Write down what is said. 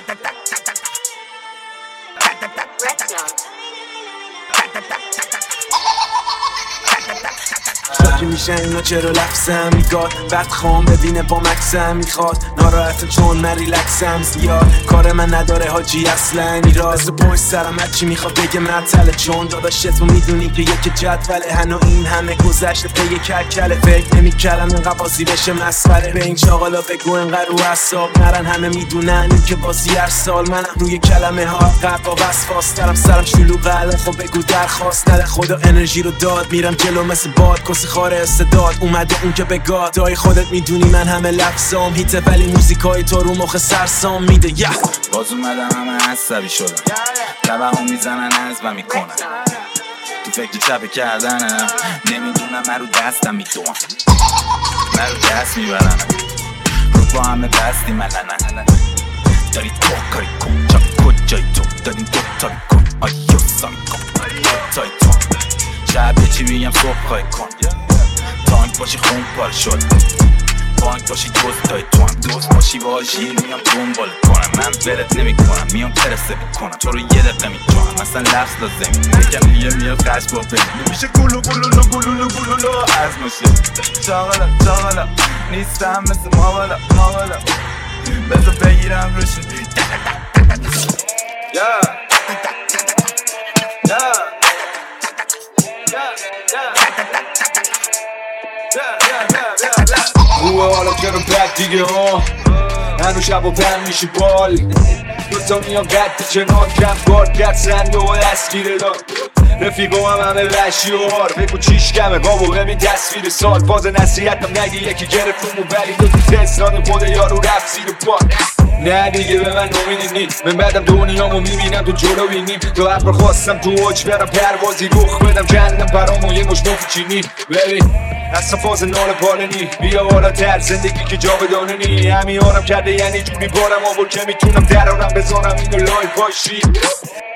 شاکی میشن اینا چرا لفظم میگاد بعد خوام ببینه با مکسم میخواد ناراحته چون من ریلکسم زیاد کار من نداره حاجی اصلا ایراز پشت سرم هرچی میخواد بگه معطله چون داداش تو میدونی که یک جدوله هنو این همه گذشته پی کلکله فکر نمیکردم اینقدر بازی بشه مسخره به این چاقالا بگو اینقدر رو حساب نرن همه میدونن این که بازی هر سال منم روی کلمه ها قد با وسواس دارم سرم شلوغه خب بگو درخواست نده خدا انرژی رو داد میرم جلو مثل باد کسی خاره استعداد اومده اون که بگاد دای خودت میدونی من همه لفظام هیته ولی موزیکای تو رو مخ سرسام میده باز اومدم همه عصبی شدن لبه‌مو میزنن عزبم میکنن تو فکر چپه کردنم نمیدونم من رو دستم میدونم من رو دست میبرنم رو با همه بستی ملنه داری تو کاری کن کجای تو دارین دو تایی کن آیو سامی کن تایی تو شب یه چی بگم صبح خواهی کن تانک باشی خون پاره شد بانک باشی دوست تایی تو هم دوست باشی باشی میام دنبال کنم من ولت نمی کنم میام پرسه بکنم تو رو یه دقیقه میتونم مثلا لفظ لازمی یکم دیگه میاد قش با بگی نمیشه گلو از ماشه چاقالا نیستم مثل ماوالا بذار بگیرم روشون روه حالا چرا بد دیگه ها هنو شب و پن میشی بال دوتا میان قد چنان کم گارد گرد سنده و دستگیره داد رفیقو همه وحشی و هار بگو چیش کمه بابا ببین تصویر سال باز نصیحتم نگی یکی گرفتم و ولی تو تسران خود یارو رفت زیر پاد نه دیگه به من نومیدی نیست من بعدم دنیامو میبینم تو جلو بینیم تو حرف خواستم تو اوج برم پروازی رخ بدم کندم پرامو یه مش نفت چینی ببین اصلا فاز نال پالنی بیا بالا تر زندگی که جاودانه نی همین آرم کرده یعنی جوری بارم آور که میتونم درارم بزنم اینو لایف باشی